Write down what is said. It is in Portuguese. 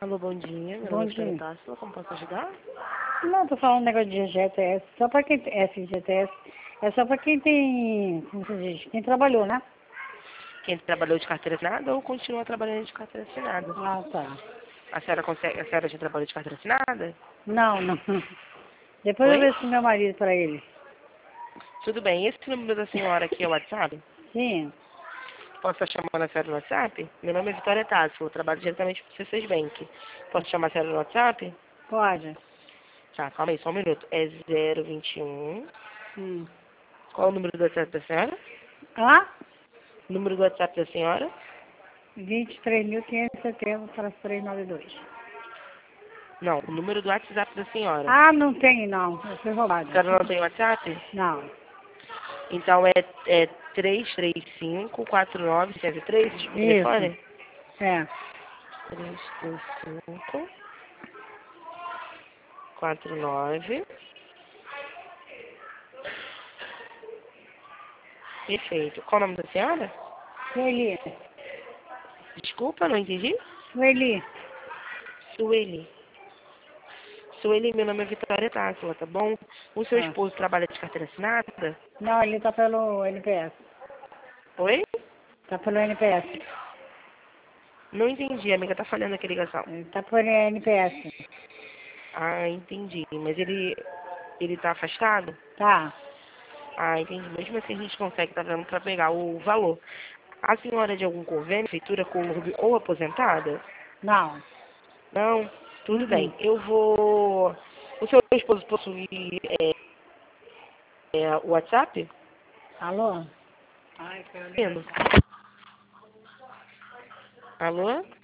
Alô, bom dia. Meu Bom nome é Vitória dia. Tássila. Como posso ajudar? Não, tô falando um negócio de GTS, só para quem tem FGTS, é só para quem tem, como se diz, quem trabalhou, né? Quem trabalhou de carteira assinada ou continua trabalhando de carteira assinada? Ah, tá. A senhora já trabalhou de carteira assinada? Não, não. Depois eu Oi? vejo com meu marido para ele. Tudo bem. Esse número da senhora aqui é o WhatsApp? Sim, Posso estar chamando a senhora no WhatsApp? Meu nome é Vitória Tássila. Eu trabalho diretamente para o C6 Bank. Posso chamar a senhora no WhatsApp? pode. Tá, calma aí, só um minuto. É 021. Hum. Qual é o número do WhatsApp da senhora? Ah? Número do WhatsApp da senhora? 23.570-392. Não, o número do WhatsApp da senhora. Ah, não tem, não. Eu fui A roubada. senhora não tem WhatsApp? Não. Então é 335-4973, o Isso. telefone? É. 335-49. Perfeito. Qual o nome da senhora? Sueli. Desculpa, não entendi. Sueli. Sueli. Sueli, meu nome é Vitória Tássila, tá bom? O seu Ah. esposo trabalha de carteira assinada? Não, ele tá pelo NPS. Oi? Tá pelo NPS. Não entendi, a amiga tá falhando aqui a ligação. Ele tá por NPS. Ah, entendi. Mas ele tá afastado? Tá. Ah, entendi. Mesmo assim a gente consegue, tá vendo, pra pegar o valor. A senhora é de algum convênio, feitura, clube ou aposentada? Não. Não? Tudo bem. Uh-uh. Eu vou... O seu esposo possui o WhatsApp? Alô? Ai, Indo. Alô?